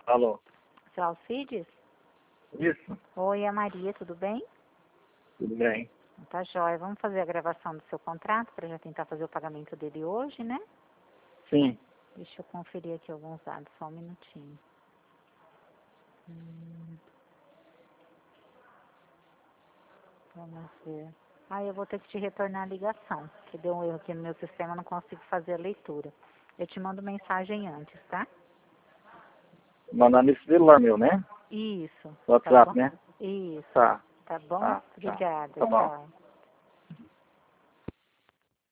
Alô? Seu Alcides? Isso? Oi, é a Maria, tudo bem? Tudo bem. Tá jóia. Vamos fazer a gravação do seu contrato para já tentar fazer o pagamento dele hoje, né? Sim. Deixa eu conferir aqui alguns dados, só um minutinho. Vamos ver. Eu vou ter que te retornar a ligação, que deu um erro aqui no meu sistema, eu não consigo fazer a leitura. Eu te mando mensagem antes, tá? Mandar nesse celular meu, né? Isso. Tá WhatsApp, bom? né? Isso. Tá. Tá bom? Tá. Obrigada. Tá bom. Tchau.